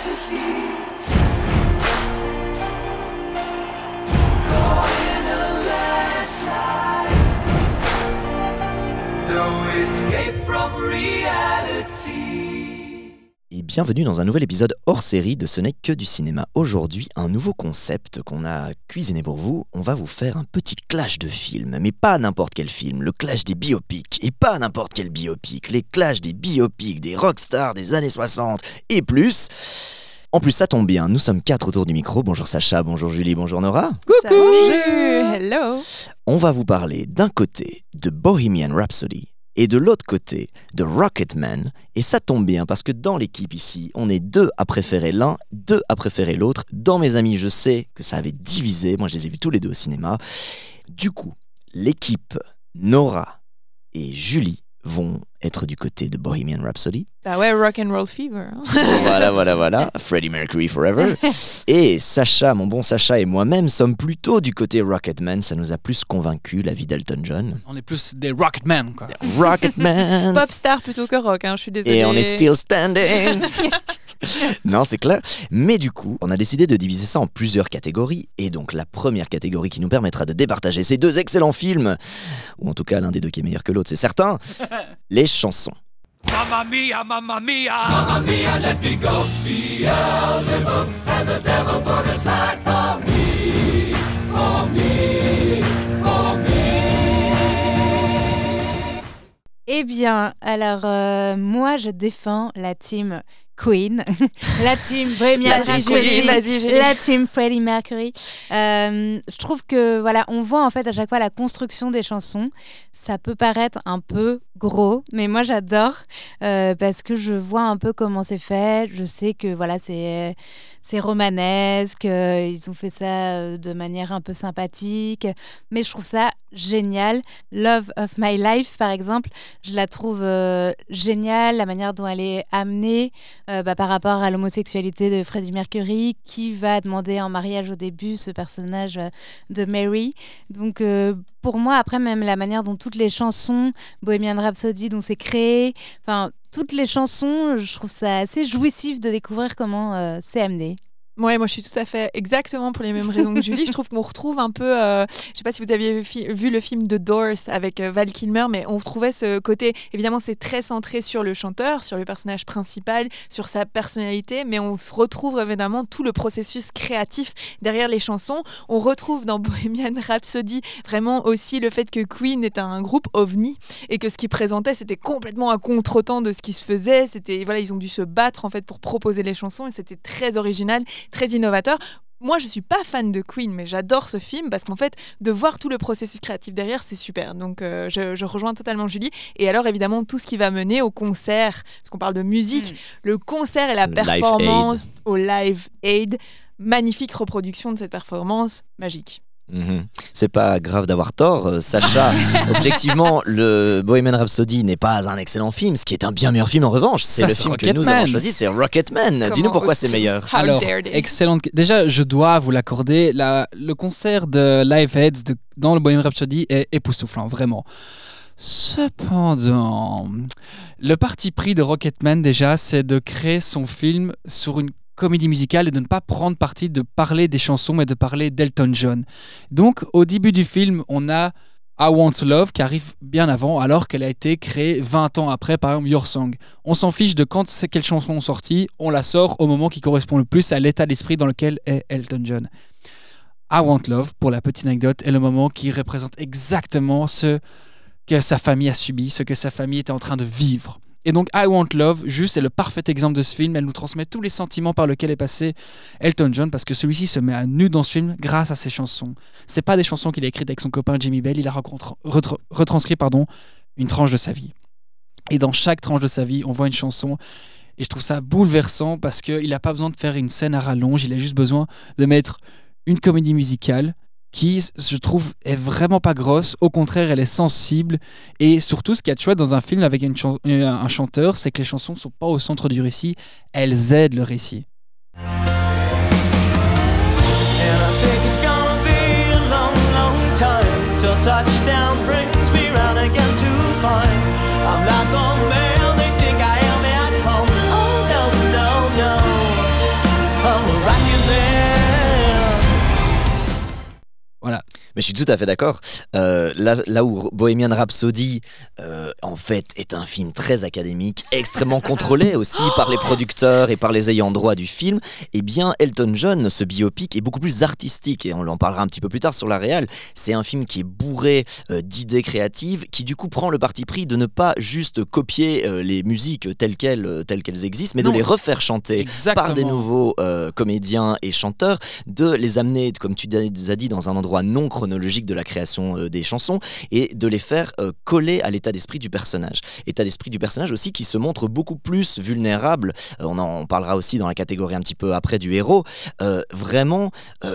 fantasy. Caught in a landslide. No escape from reality. Et bienvenue dans un nouvel épisode hors série de Ce n'est que du cinéma. Aujourd'hui, un nouveau concept qu'on a cuisiné pour vous. On va vous faire un petit clash de films, mais pas n'importe quel film, le clash des biopics. Et pas n'importe quel biopic, les clashs des biopics, des rockstars des années 60 et plus. En plus, ça tombe bien, nous sommes 4 autour du micro. Bonjour Sacha, bonjour Julie, bonjour Nora. Coucou. Hello. On va vous parler d'un côté de Bohemian Rhapsody et de l'autre côté de Rocketman. Et ça tombe bien parce que dans l'équipe ici, on est 2 à préférer l'un, 2 à préférer l'autre. Dans mes amis, je sais que ça avait divisé. Moi, je les ai vus tous les deux au cinéma. Du coup, l'équipe Nora et Julie vont être du côté de Bohemian Rhapsody. Bah ouais, Rock'n'Roll Fever. Hein. Voilà. Freddie Mercury Forever. Et Sacha, mon bon Sacha et moi-même sommes plutôt du côté Rocketman. Ça nous a plus convaincu, la vie d'Elton John. On est plus des Rocketmen, quoi. Rocketman. Pop star plutôt que rock, hein, je suis désolée. Et on est still standing. Non, c'est clair. Mais du coup, on a décidé de diviser ça en plusieurs catégories. Et donc, la première catégorie qui nous permettra de départager ces 2 excellents films, ou en tout cas l'un des 2 qui est meilleur que l'autre, c'est certain, les chansons. Mamma mia, mamma mia, mamma mia, let me go. Beelzebub has a devil put aside for me, for me, for me. Eh bien, alors moi je défends la team Queen, la team Bohemian Rhapsody, la team Freddie Mercury. Je trouve que voilà, on voit en fait à chaque fois la construction des chansons. Ça peut paraître un peu gros, mais moi j'adore parce que je vois un peu comment c'est fait. Je sais que voilà, c'est romanesque, ils ont fait ça de manière un peu sympathique, mais je trouve ça génial. Love of My Life, par exemple, je la trouve géniale, la manière dont elle est amenée par rapport à l'homosexualité de Freddie Mercury, qui va demander en mariage au début ce personnage de Mary. Donc pour moi, après, même la manière dont toutes les chansons, Bohemian Rhapsody, dont c'est créé, enfin, toutes les chansons, je trouve ça assez jouissif de découvrir comment c'est amené. Ouais, moi je suis tout à fait exactement pour les mêmes raisons que Julie. Je trouve qu'on retrouve un peu, je sais pas si vous aviez vu le film The Doors avec Val Kilmer, mais on retrouvait ce côté, évidemment c'est très centré sur le chanteur, sur le personnage principal, sur sa personnalité, mais on retrouve évidemment tout le processus créatif derrière les chansons. On retrouve dans Bohemian Rhapsody vraiment aussi le fait que Queen est un groupe ovni et que ce qu'ils présentaient c'était complètement à contre-temps de ce qui se faisait. C'était, voilà, ils ont dû se battre en fait pour proposer les chansons et c'était très original, très innovateur. Moi, je suis pas fan de Queen, mais j'adore ce film parce qu'en fait, de voir tout le processus créatif derrière, c'est super. Donc, je rejoins totalement Julie. Et alors, évidemment, tout ce qui va mener au concert, parce qu'on parle de musique, le concert et la performance au Live Aid. Magnifique reproduction de cette performance, magique. C'est pas grave d'avoir tort, Sacha. Objectivement, le Bohemian Rhapsody n'est pas un excellent film. Ce qui est un bien meilleur film en revanche, c'est le film que nous avons choisi, c'est Rocketman. Dis-nous pourquoi c'est meilleur. Alors, excellente. Déjà, je dois vous l'accorder. Le concert de Live Aid dans le Bohemian Rhapsody est époustouflant, vraiment. Cependant, le parti pris de Rocketman déjà, c'est de créer son film sur une comédie musicale et de ne pas prendre parti de parler des chansons mais de parler d'Elton John. Donc au début du film on a I Want Love qui arrive bien avant alors qu'elle a été créée 20 ans après, par exemple Your Song. On s'en fiche de quand c'est quelle chanson est sortie, on la sort au moment qui correspond le plus à l'état d'esprit dans lequel est Elton John. I Want Love, pour la petite anecdote, est le moment qui représente exactement ce que sa famille a subi, ce que sa famille était en train de vivre. Et donc I Want Love, juste, c'est le parfait exemple de ce film. Elle nous transmet tous les sentiments par lesquels est passé Elton John, parce que celui-ci se met à nu dans ce film grâce à ses chansons. C'est pas des chansons qu'il a écrites avec son copain Jimmy Bell, il a retranscrit une tranche de sa vie. Et dans chaque tranche de sa vie, on voit une chanson. Et je trouve ça bouleversant parce qu'il n'a pas besoin de faire une scène à rallonge, il a juste besoin de mettre une comédie musicale qui, je trouve, est vraiment pas grosse. Au contraire, elle est sensible. Et surtout, ce qu'il y a de chouette dans un film avec un chanteur, c'est que les chansons ne sont pas au centre du récit, elles aident le récit. Voilà. Mais je suis tout à fait d'accord. Là où Bohemian Rhapsody, en fait, est un film très académique, extrêmement contrôlé aussi par les producteurs et par les ayants droit du film, eh bien, Elton John, ce biopic, est beaucoup plus artistique. Et on en parlera un petit peu plus tard sur la réal. C'est un film qui est bourré d'idées créatives, qui du coup prend le parti pris de ne pas juste copier les musiques telles qu'elles existent, mais de les refaire chanter par des nouveaux comédiens et chanteurs, de les amener, comme tu as dit, dans un endroit non chronologique de la création des chansons et de les faire coller à l'état d'esprit du personnage. État d'esprit du personnage aussi qui se montre beaucoup plus vulnérable. On en parlera aussi dans la catégorie un petit peu après du héros. Vraiment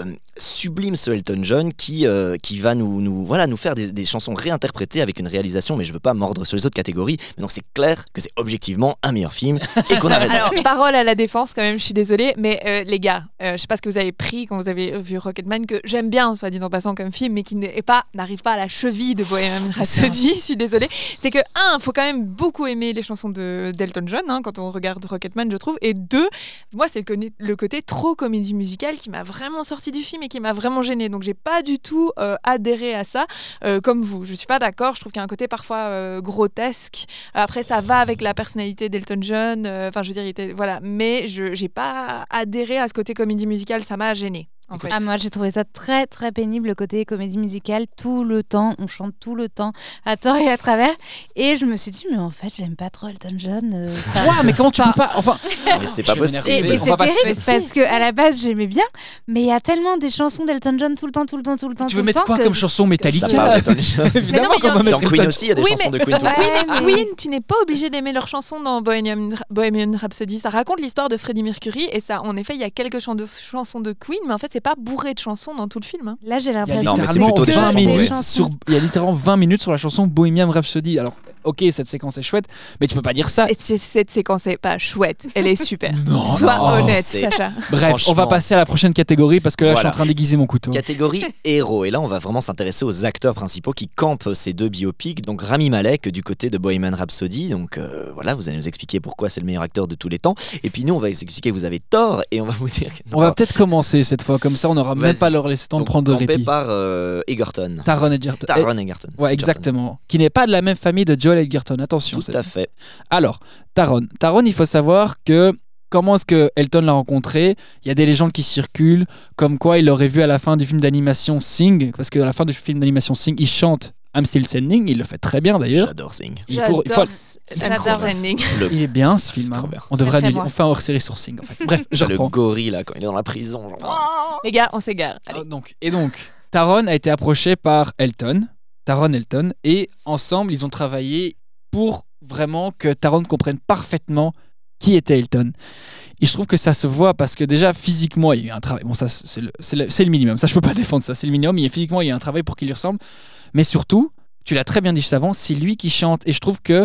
sublime ce Elton John qui va nous faire des chansons réinterprétées avec une réalisation, mais je veux pas mordre sur les autres catégories, mais donc c'est clair que c'est objectivement un meilleur film et qu'on a raison. Alors, parole à la défense quand même, je suis désolée, mais les gars, je sais pas ce que vous avez pris quand vous avez vu Rocketman, que j'aime bien, soit dit en passant comme film, mais qui n'arrive pas à la cheville de Bohemian Rhapsody, je suis désolée. C'est que, faut quand même beaucoup aimer les chansons d'Elton John, quand on regarde Rocketman, je trouve, et 2, moi c'est le côté trop comédie musicale qui m'a vraiment sorti du film et qui m'a vraiment gênée, donc j'ai pas du tout adhéré à ça, comme vous. Je suis pas d'accord, je trouve qu'il y a un côté parfois grotesque. Après, ça va avec la personnalité d'Elton John, enfin je veux dire, voilà, mais j'ai pas adhéré à ce côté comédie musicale, ça m'a gênée. En fait. Moi j'ai trouvé ça très très pénible, le côté comédie musicale, tout le temps, on chante tout le temps, à tort et à travers, et je me suis dit mais en fait j'aime pas trop Elton John. Mais comment tu peux pas, enfin... Mais c'est pas possible. Et c'est terrible parce qu'à la base j'aimais bien, mais il y a tellement des chansons d'Elton John tout le temps. Tu veux mettre quoi comme chanson Metallica? Ça parle d'Elton John. Évidemment, dans Queen aussi, il y a des chansons de Queen tout le temps. Oui, mais Queen, tu n'es pas obligé d'aimer leurs chansons dans Bohemian Rhapsody. Ça raconte l'histoire de Freddie Mercury, et ça, en effet, il y a quelques chansons de Queen, mais en fait, c'est pas bourré de chansons dans tout le film. Là, j'ai Il y a l'impression littéralement que c'est 20 plutôt des minutes chansons. il y a littéralement 20 minutes sur la chanson Bohemian Rhapsody. Alors, ok, cette séquence est chouette, mais tu peux pas dire ça. Cette séquence est pas chouette, elle est super. Non, Sois non, honnête, c'est- Sacha. Bref, on va Franchement. passer à la prochaine catégorie parce que là, je suis Voilà. en train d'aiguiser mon couteau. Catégorie héros. Et là, on va vraiment s'intéresser aux acteurs principaux qui campent ces deux biopics. Donc Rami Malek du côté de Bohemian Rhapsody. Donc voilà, vous allez nous expliquer pourquoi c'est le meilleur acteur de tous les temps. Et puis nous, on va vous expliquer que vous avez tort et on va vous dire. On va peut-être commencer cette fois, comme ça, on n'aura même Vas-y. pas leur laissé le temps de Donc, prendre de campé répit. par Egerton. Taron Egerton. Taron Egerton. Ouais, exactement. Qui n'est pas de la même famille de Joel Edgerton. Attention. Tout à fait. Alors, Taron, il faut savoir que comment est-ce que Elton l'a rencontré? Il y a des légendes qui circulent, comme quoi il l'aurait vu à la fin du film d'animation Sing, parce qu'à la fin du film d'animation Sing, il chante I'm Still Standing, il le fait très bien d'ailleurs. J'adore Sing. J'adore J'adore Ending. Il est bien ce film. C'est hein. trop bien. On devrait Très annuler. bon. On fait un hors-série sur Sing en fait. Bref, je Le reprends. gorille là, quand il est dans la prison. genre. Les gars, on s'égare. Allez. Donc, Taron a été approché par Taron Elton, et ensemble, ils ont travaillé pour vraiment que Taron comprenne parfaitement qui était Elton. Et je trouve que ça se voit parce que déjà, physiquement, il y a eu un travail. Bon, ça, c'est le minimum. Ça, je peux pas défendre ça. C'est le minimum. Mais physiquement, il y a un travail pour qu'il lui ressemble. Mais surtout, tu l'as très bien dit juste avant, c'est lui qui chante. Et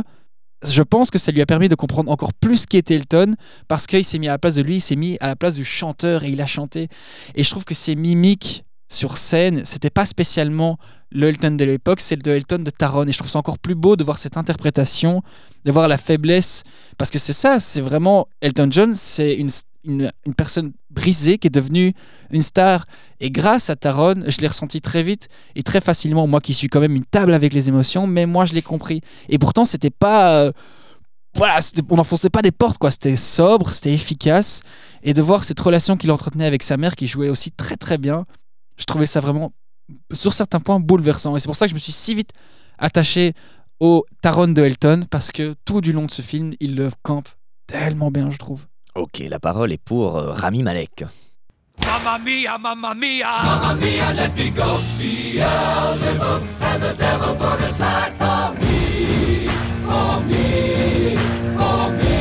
je pense que ça lui a permis de comprendre encore plus qui était Elton, parce qu'il s'est mis à la place de lui, il s'est mis à la place du chanteur et il a chanté. Et je trouve que ses mimiques sur scène, c'était pas spécialement le Elton de l'époque, c'est le Elton de Taron. Et je trouve ça encore plus beau de voir cette interprétation, de voir la faiblesse, parce que c'est ça, c'est vraiment Elton John, c'est une personne brisée qui est devenue une star. Et grâce à Taron, je l'ai ressenti très vite et très facilement, moi qui suis quand même une table avec les émotions, mais moi je l'ai compris. Et pourtant, c'était pas... on n'enfonçait pas des portes, quoi. C'était sobre, c'était efficace. Et de voir cette relation qu'il entretenait avec sa mère, qui jouait aussi très très bien, je trouvais ça vraiment, sur certains points, bouleversant. Et c'est pour ça que je me suis si vite attaché au Taron de Elton, parce que tout du long de ce film, il le campe tellement bien, je trouve. Ok, la parole est pour Rami Malek. Mamma mia, mamma mia, mamma mia, let me go. Beelzebub has a devil put aside for me, for me, for me.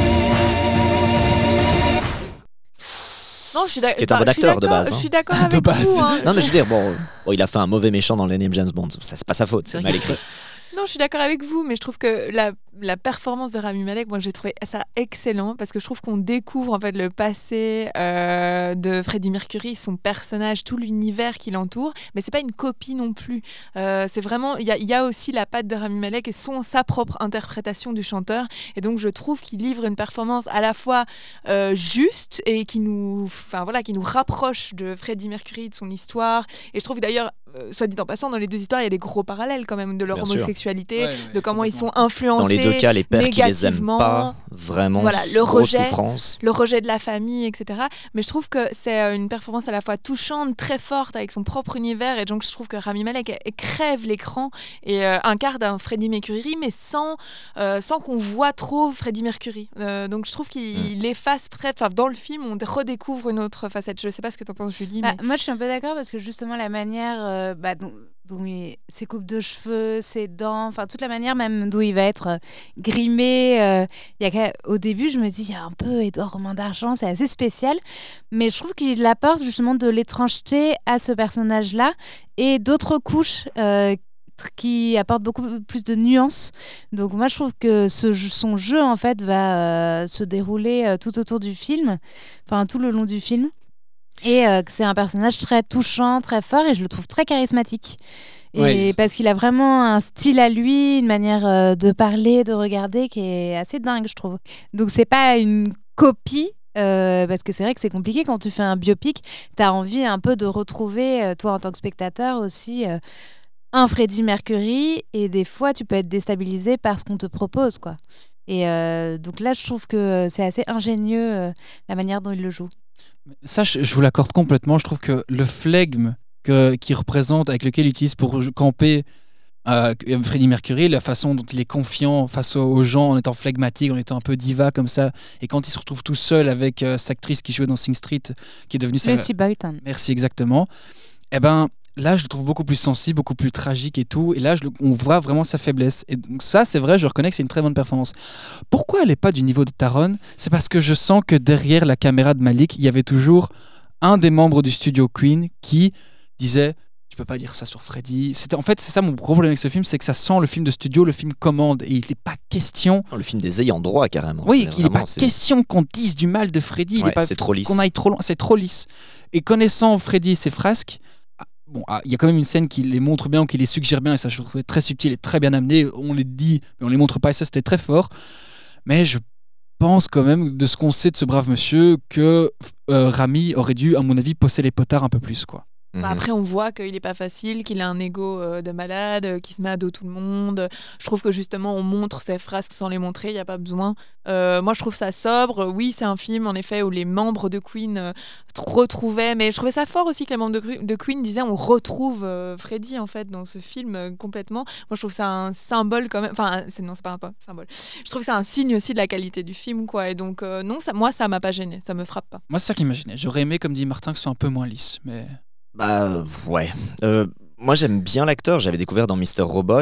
Non, je suis d'accord. Qui est un bon acteur de base, hein. Je suis d'accord De avec base. vous. hein. Non mais je veux dire, bon, il a fait un mauvais méchant dans l'énième James Bond. Ça, c'est pas sa faute, c'est mal écrit. Non, je suis d'accord avec vous, mais je trouve que la performance de Rami Malek, moi j'ai trouvé ça excellent, parce que je trouve qu'on découvre en fait le passé de Freddie Mercury, son personnage, tout l'univers qui l'entoure, mais c'est pas une copie non plus. C'est vraiment, il y a aussi la patte de Rami Malek et sa propre interprétation du chanteur, et donc je trouve qu'il livre une performance à la fois juste et qui nous rapproche de Freddie Mercury, de son histoire. Et je trouve d'ailleurs soit dit en passant, dans les deux histoires, il y a des gros parallèles quand même de leur Bien sûr. homosexualité, Ouais, de comment ils sont Dans influencés les deux cas, les pères qui les aiment négativement. pas, vraiment, Voilà, le grosse rejet. souffrance. Le rejet de la famille, etc. Mais je trouve que c'est une performance à la fois touchante, très forte, avec son propre univers. Et donc, je trouve que Rami Malek crève l'écran et incarne un Freddie Mercury, mais sans qu'on voit trop Freddie Mercury. Donc, je trouve qu'il efface dans le film, on redécouvre une autre facette. Je sais pas ce que tu en penses, Julie. Mais... Moi, je suis un peu d'accord parce que justement, la manière dont ses coupes de cheveux, ses dents, enfin toute la manière même d'où il va être grimé. Au début, je me dis, il y a un peu Édouard Romain d'Argent, c'est assez spécial. Mais je trouve qu'il apporte justement de l'étrangeté à ce personnage-là et d'autres couches qui apportent beaucoup plus de nuances. Donc moi, je trouve que son jeu, en fait, va se dérouler tout autour du film, enfin tout le long du film. Et que c'est un personnage très touchant, très fort, et je le trouve très charismatique. Et parce qu'il a vraiment un style à lui, une manière de parler, de regarder qui est assez dingue, je trouve. Donc c'est pas une copie, parce que c'est vrai que c'est compliqué quand tu fais un biopic, t'as envie un peu de retrouver, toi en tant que spectateur aussi, un Freddie Mercury, et des fois tu peux être déstabilisé par ce qu'on te propose, quoi. Et donc là, je trouve que c'est assez ingénieux la manière dont il le joue. Ça, je vous l'accorde complètement. Je trouve que le flegme qu'il représente, avec lequel il utilise pour camper Freddie Mercury, la façon dont il est confiant face aux gens en étant flegmatique, en étant un peu diva comme ça, et quand il se retrouve tout seul avec cette actrice qui jouait dans Sing Street, qui est devenue Lucy Boynton. Merci, exactement. Eh ben, là, je le trouve beaucoup plus sensible, beaucoup plus tragique et tout. Et là, on voit vraiment sa faiblesse. Et donc ça, c'est vrai, je reconnais que c'est une très bonne performance. Pourquoi elle n'est pas du niveau de Taron ? C'est parce que je sens que derrière la caméra de Malik, il y avait toujours un des membres du studio Queen qui disait « Tu peux pas dire ça sur Freddie ». En fait, c'est ça mon problème avec ce film, c'est que ça sent le film de studio, le film commande. Et il n'est pas question... Le film des ayants droit, carrément. Oui, qu'il n'est pas question qu'on dise du mal de Freddie. C'est trop lisse. Qu'on aille trop loin, c'est trop lisse. Et connaissant Freddie et ses frasques, il y a quand même une scène qui les montre bien ou qui les suggère bien, et ça je trouve très subtil et très bien amené. On les dit, mais on les montre pas, et ça c'était très fort. Mais je pense quand même, de ce qu'on sait de ce brave monsieur, que Rami aurait dû, à mon avis, pousser les potards un peu plus, quoi. Après, on voit qu'il n'est pas facile, qu'il a un ego de malade, qu'il se met à dos tout le monde. Je trouve que justement, on montre ses frasques sans les montrer, il n'y a pas besoin. Moi, je trouve ça sobre. Oui, c'est un film, en effet, où les membres de Queen retrouvaient... Mais je trouvais ça fort aussi que les membres de Queen disaient on retrouve Freddie, en fait, dans ce film, complètement. Moi, je trouve ça un symbole quand même... Enfin, non, c'est pas un symbole. Je trouve que c'est un signe aussi de la qualité du film, quoi. Et donc, non, moi, ça m'a pas gêné. Ça me frappe pas. Moi, c'est ça qui m'a gêné. J'aurais aimé, comme dit Martin, que ce soit un peu moins lisse, mais... Ouais. Moi j'aime bien l'acteur, j'avais découvert dans Mr. Robot.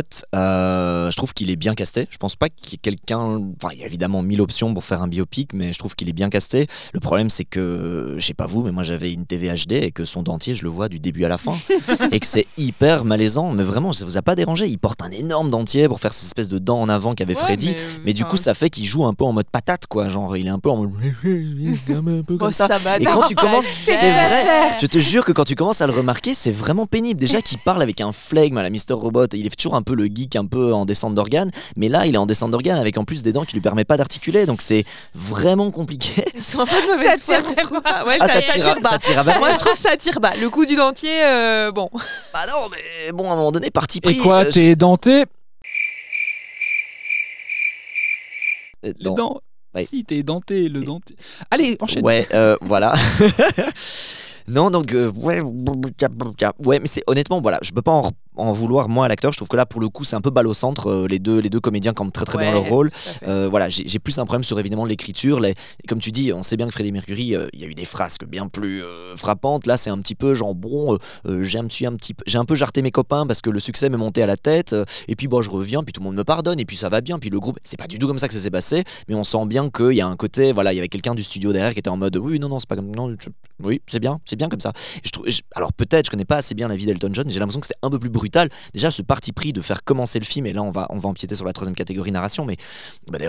Je trouve qu'il est bien casté. Je pense pas qu'il y ait quelqu'un. Enfin, il y a évidemment 1000 options pour faire un biopic, mais je trouve qu'il est bien casté. Le problème, c'est que, je sais pas vous, mais moi j'avais une TV HD et que son dentier, je le vois du début à la fin. Et que c'est hyper malaisant. Mais vraiment, ça vous a pas dérangé ? Il porte un énorme dentier pour faire cette espèce de dents en avant qu'avait Freddie. Mais du coup, ça fait qu'il joue un peu en mode patate, quoi. Genre, il est un peu en mode. un peu comme ça. Et quand tu commences. C'est vrai, je te jure que quand tu commences à le remarquer, c'est vraiment pénible. Déjà qu'il parle avec un flegme à la Mr. Robot, il est toujours un peu le geek, un peu en descente d'organes, mais là il est en descente d'organes avec en plus des dents qui lui permettent pas d'articuler, donc c'est vraiment compliqué. C'est un peu de mauvaise foi, tu trouves pas ? Ouais, ça tire bas. Moi je trouve ça tire bas. Le coup du dentier, bon. Bah non, mais bon, à un moment donné, parti pris. Et quoi, t'es denté ? Les dents. Ouais. Si, t'es denté, le dentier. Allez, enchaîne. Ouais, voilà. Non, donc, ouais, mais c'est honnêtement, voilà, je peux pas en vouloir moi à l'acteur. Je trouve que là, pour le coup, c'est un peu balle au centre. Les deux comédiens campent très bien leur rôle. Voilà, j'ai plus un problème sur évidemment l'écriture. Comme tu dis, on sait bien que Freddie Mercury, il y a eu des frasques bien plus frappantes. Là, c'est un petit peu genre bon, j'ai un peu jarté mes copains parce que le succès m'est monté à la tête. Et puis bon, je reviens, puis tout le monde me pardonne, et puis ça va bien. Puis le groupe, c'est pas du tout comme ça que ça s'est passé, mais on sent bien qu'il y a un côté, voilà, il y avait quelqu'un du studio derrière qui était en mode oui, non, c'est pas comme oui, c'est bien comme ça. Alors peut-être, je connais pas assez bien la vie d'Elton John. J'ai l'impression que c'était un peu plus brutal. Déjà, ce parti pris de faire commencer le film, et là on va empiéter sur la troisième catégorie narration, mais d'ailleurs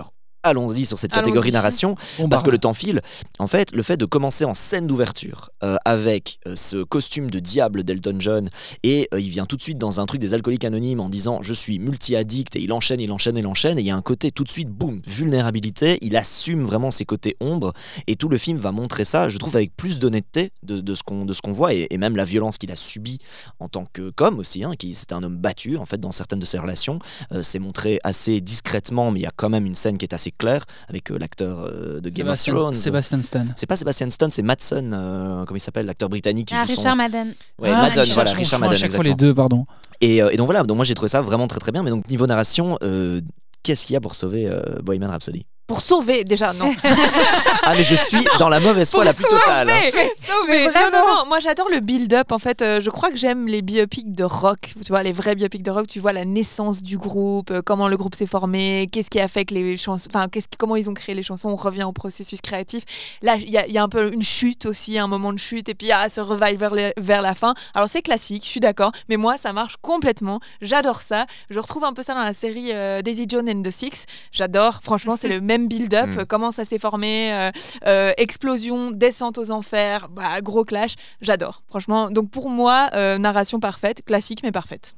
allons-y sur cette catégorie narration, parce que le temps file. En fait, le fait de commencer en scène d'ouverture avec ce costume de diable d'Elton John, et il vient tout de suite dans un truc des alcooliques anonymes en disant je suis multi-addict, et il enchaîne, et il y a un côté tout de suite, boum, vulnérabilité, il assume vraiment ses côtés ombres, et tout le film va montrer ça, je trouve, avec plus d'honnêteté de ce qu'on voit, et même la violence qu'il a subie en tant qu'homme aussi, c'était un homme battu en fait dans certaines de ses relations, c'est montré assez discrètement, mais il y a quand même une scène qui est assez claire avec l'acteur de Game of Thrones. Sebastian Stan. C'est pas Sebastian Stan, c'est Madsen, comment il s'appelle, l'acteur britannique qui joue Richard Madden. Ouais, Madden, voilà, Richard Madden. À chaque fois les deux, pardon. Et donc voilà, donc moi j'ai trouvé ça vraiment très très bien. Mais donc niveau narration, qu'est-ce qu'il y a pour sauver Bohemian Rhapsody? Pour sauver, déjà, non. Ah, mais je suis dans la mauvaise foi la plus totale. Sauver. Non. Moi, j'adore le build-up. En fait, je crois que j'aime les biopics de rock. Tu vois, les vrais biopics de rock, tu vois la naissance du groupe, comment le groupe s'est formé, qu'est-ce qui a fait que les chansons... Enfin, comment ils ont créé les chansons. On revient au processus créatif. Là, il y a un peu une chute aussi, un moment de chute, et puis ce revival vers la fin. Alors, c'est classique, je suis d'accord, mais moi, ça marche complètement. J'adore ça. Je retrouve un peu ça dans la série Daisy Jones and the Six. J'adore. Franchement, c'est le même build-up, comment ça s'est formé, explosion, descente aux enfers, gros clash, j'adore, franchement. Donc pour moi, narration parfaite, classique mais parfaite.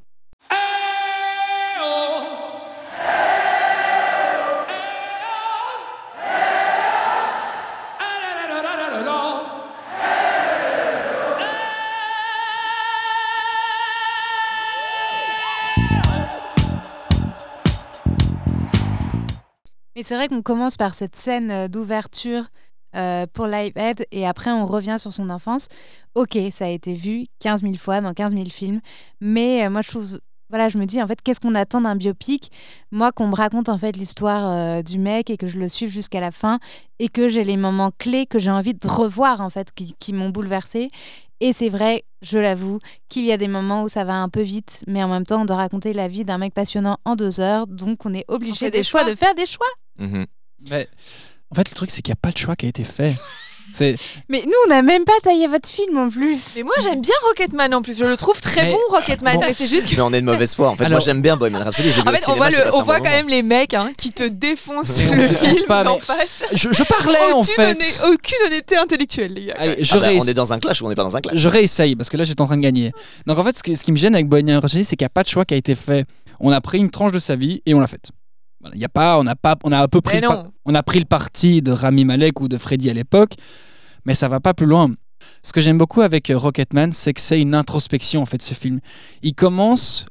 Mais c'est vrai qu'on commence par cette scène d'ouverture pour Live Aid et après on revient sur son enfance. Ok, ça a été vu 15 000 fois dans 15 000 films, mais moi je trouve, voilà, je me dis en fait qu'est-ce qu'on attend d'un biopic? Moi qu'on me raconte en fait l'histoire du mec et que je le suive jusqu'à la fin et que j'ai les moments clés que j'ai envie de revoir en fait qui m'ont bouleversée. Et c'est vrai, je l'avoue, qu'il y a des moments où ça va un peu vite, mais en même temps, on doit raconter la vie d'un mec passionnant en 2 heures, donc on est obligé de faire des choix. Mais en fait, le truc, c'est qu'il n'y a pas de choix qui a été fait. Mais nous, on n'a même pas taillé votre film en plus. Mais moi, j'aime bien Rocketman en plus. Je le trouve très bon, Rocketman. Mais c'est juste que... Mais on est de mauvaise foi. En fait, moi, j'aime bien Bohemian Rhapsody. En fait, on voit quand même les mecs qui te défoncent le film d'en face. Je parlais en fait. Aucune honnêteté intellectuelle, les gars. Allez, on est dans un clash ou on n'est pas dans un clash? Je réessaye parce que là, j'étais en train de gagner. Donc en fait, ce qui me gêne avec Bohemian Rhapsody, c'est qu'il n'y a pas de choix qui a été fait. On a pris une tranche de sa vie et on l'a faite. Voilà, on a à peu pris on a pris le parti de Rami Malek ou de Freddy à l'époque. Mais ça va pas plus loin. Ce que j'aime beaucoup avec Rocketman, c'est que c'est une introspection en fait ce film. Il commence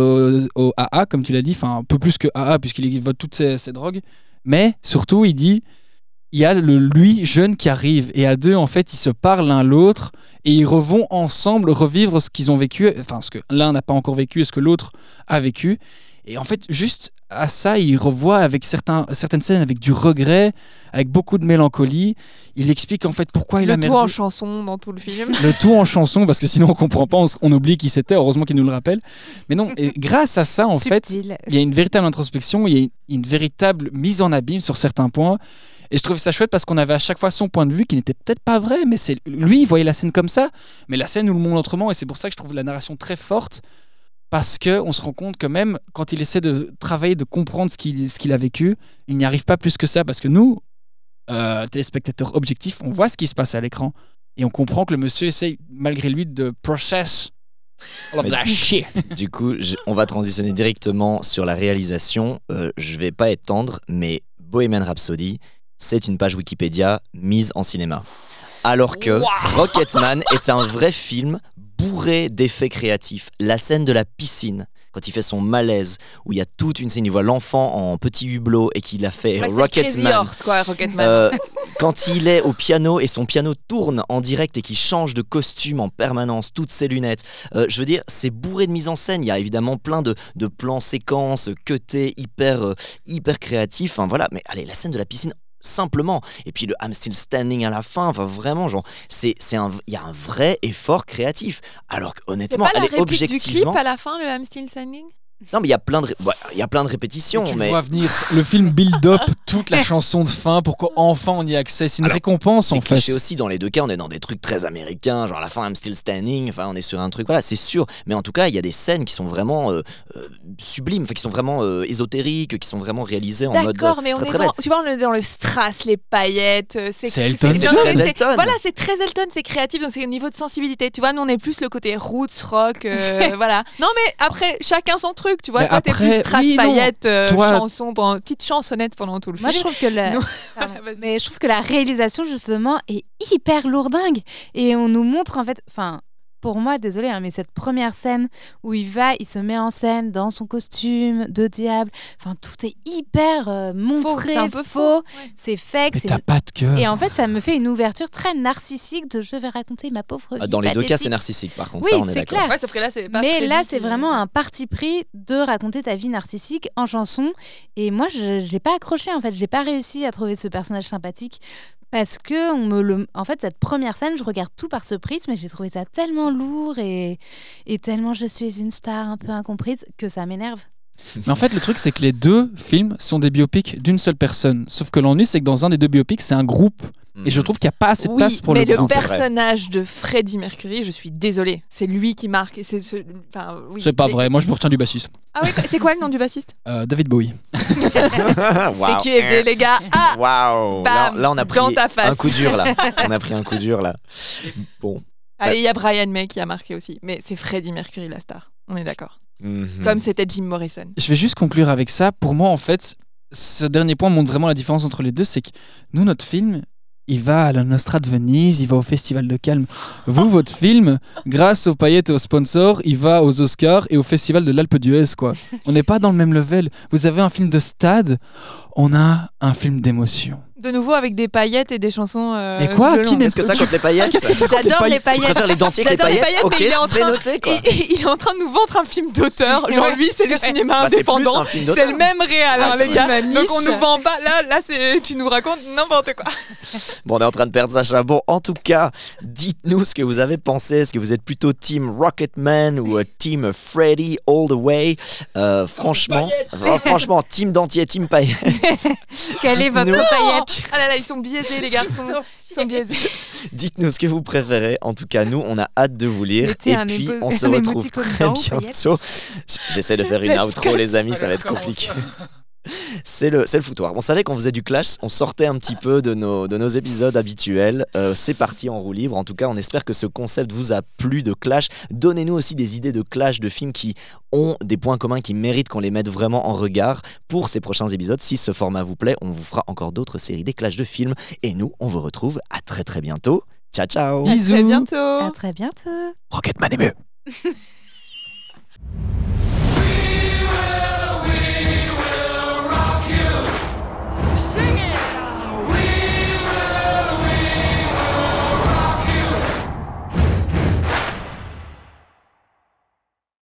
au AA comme tu l'as dit, enfin un peu plus que AA puisqu'il évoque toutes ces drogues, mais surtout il dit il y a lui jeune qui arrive et à deux en fait ils se parlent l'un l'autre et ils vont ensemble revivre ce qu'ils ont vécu, enfin ce que l'un n'a pas encore vécu et ce que l'autre a vécu. Et en fait, juste à ça, il revoit avec certaines scènes avec du regret, avec beaucoup de mélancolie. Il explique en fait pourquoi il a merdé. Le tout en chanson dans tout le film. Le tout en chanson, parce que sinon on comprend pas, on oublie qui c'était. Heureusement qu'il nous le rappelle. Mais non, et grâce à ça, en fait, il y a une véritable introspection, il y a une véritable mise en abîme sur certains points. Et je trouvais ça chouette parce qu'on avait à chaque fois son point de vue qui n'était peut-être pas vrai, mais lui, il voyait la scène comme ça, mais la scène nous le montre autrement. Et c'est pour ça que je trouve la narration très forte. Parce qu'on se rend compte que même quand il essaie de travailler, de comprendre ce qu'il a vécu, il n'y arrive pas plus que ça. Parce que nous, téléspectateurs objectifs, on voit ce qui se passe à l'écran. Et on comprend que le monsieur essaye, malgré lui, de process all of that shit. Du coup, on va transitionner directement sur la réalisation. Je vais pas être tendre, mais Bohemian Rhapsody, c'est une page Wikipédia mise en cinéma. Alors que Rocketman est un vrai film bourré d'effets créatifs. La scène de la piscine, quand il fait son malaise, où il y a toute une scène, il voit l'enfant en petit hublot et qu'il a fait Rocketman. Rocketman. Quand il est au piano et son piano tourne en direct et qu'il change de costume en permanence, toutes ses lunettes. Je veux dire, c'est bourré de mise en scène. Il y a évidemment plein de plans séquences, cutés, hyper créatifs. Enfin, voilà. Mais allez, la scène de la piscine, simplement, et puis le I'm Still Standing à la fin, enfin vraiment, genre il y a un vrai effort créatif, alors que honnêtement, c'est pas la réplique objectivement, du clip à la fin, le I'm Still Standing. Non, mais il y a plein de répétitions. Tu le mais vois venir, le film build up toute la chanson de fin pour qu'enfin on y ait accès. C'est une récompense en c'est fait. cliché aussi, dans les deux cas, on est dans des trucs très américains, genre à la fin I'm still standing, enfin on est sur un truc, voilà, c'est sûr. Mais en tout cas, il y a des scènes qui sont vraiment sublimes, qui sont vraiment ésotériques, qui sont vraiment réalisées en mode D'accord, mais on très, est très dans, belle. tu vois, on est dans le strass, les paillettes. C'est Elton John. c'est- C'est Elton. Voilà, c'est très Elton, c'est créatif, donc c'est au niveau de sensibilité. Tu vois, nous on est plus le côté roots, rock, voilà. Non, mais après, chacun son truc, tu vois. Mais Toi, t'es après, plus strass, oui, non. paillettes, Toi- chanson, petite chansonnette pendant tout le Moi, je film. trouve que Nous- Pardon. Vas-y. Mais je trouve que la réalisation justement est hyper lourdingue et on nous montre en fait, enfin. Pour moi, désolé, mais cette première scène où il se met en scène dans son costume de diable, enfin tout est hyper montré, c'est un peu faux, Ouais. c'est fake. Mais t'as pas de cœur. Et en fait, ça me fait une ouverture très narcissique de je vais raconter ma pauvre vie. Dans les deux cas, c'est pathétique. narcissique, par contre, Oui, ça on est c'est d'accord. clair. Ouais, sauf que là, c'est pas Mais Freddy là, qui- c'est vraiment un parti pris de raconter ta vie narcissique en chanson. Et moi, j'ai pas accroché en fait. J'ai pas réussi à trouver ce personnage sympathique parce que en fait, cette première scène, je regarde tout par ce prisme et j'ai trouvé ça tellement lourd et tellement je suis une star un peu incomprise que ça m'énerve. Mais en fait, le truc, c'est que les deux films sont des biopics d'une seule personne. Sauf que l'ennui, c'est que dans un des deux biopics, c'est un groupe. Et je trouve qu'il n'y a pas assez de Oui, place pour mais le le groupe. c'est vrai. personnage de Freddie Mercury, je suis désolée, c'est lui qui marque. Oui, C'est pas les- vrai, moi je me retiens du bassiste. Ah oui, c'est quoi le nom du bassiste? David Bowie. Waouh. CQFD, les gars. Ah, Waouh. Bam, Là, on a pris dans ta face. un coup dur là. On a pris un coup dur là. Bon. allez, il y a Brian May qui a marqué aussi, mais c'est Freddie Mercury la star. On est d'accord. Mhm. Comme c'était Jim Morrison. Je vais juste conclure avec ça. Pour moi, en fait, ce dernier point montre vraiment la différence entre les deux. C'est que nous, notre film, il va à la Nostra de Venise, il va au Festival de Cannes. Vous, votre film, grâce aux paillettes et aux sponsors, il va aux Oscars et au Festival de l'Alpe d'Huez, quoi. On n'est pas dans le même level. Vous avez un film de stade, on a un film d'émotion. De nouveau avec des paillettes et des chansons. Mais quoi, violentes. qui n'est- Qu'est-ce que t'as contre les paillettes? J'adore les Tu paillettes. préfères les dentiers que les J'adore les paillettes? paillettes, Ok, mais il est en c'est train- noté quoi. Il est en train de nous vendre un film d'auteur. Genre lui, c'est le cinéma Bah, c'est plus indépendant. un film d'auteur. C'est le même réal, hein, Ah, les c'est gars. une Donc on niche. nous vend pas. Là, tu nous racontes n'importe quoi. Bon, on est en train de perdre Sacha. Bon, en tout cas, dites-nous ce que vous avez pensé. Est-ce que vous êtes plutôt team Rocketman ou team Freddy all the way? Franchement, team dentier, team paillettes. Quelle est votre Dites-nous. paillette Ah là là, ils sont biaisés, les garçons. Ils sont biaisés. Dites-nous ce que vous préférez. En tout cas, nous, on a hâte de vous lire. Mettez Et un puis, émo- on se un retrouve émoticône très dedans, bientôt. J'essaie de faire une Let's outro, go. les amis, ça va Allez, être recommence. compliqué. C'est le foutoir. On savait qu'on faisait du clash, on sortait un petit peu de nos épisodes habituels. C'est parti en roue libre. En tout cas, on espère que ce concept vous a plu de clash. Donnez-nous aussi des idées de clash, de films qui ont des points communs, qui méritent qu'on les mette vraiment en regard pour ces prochains épisodes. Si ce format vous plaît, on vous fera encore d'autres séries, des clashs de films. Et nous, on vous retrouve à très très bientôt. Ciao ciao. À Bisous. très bientôt. À très bientôt. Rocketman est mieux.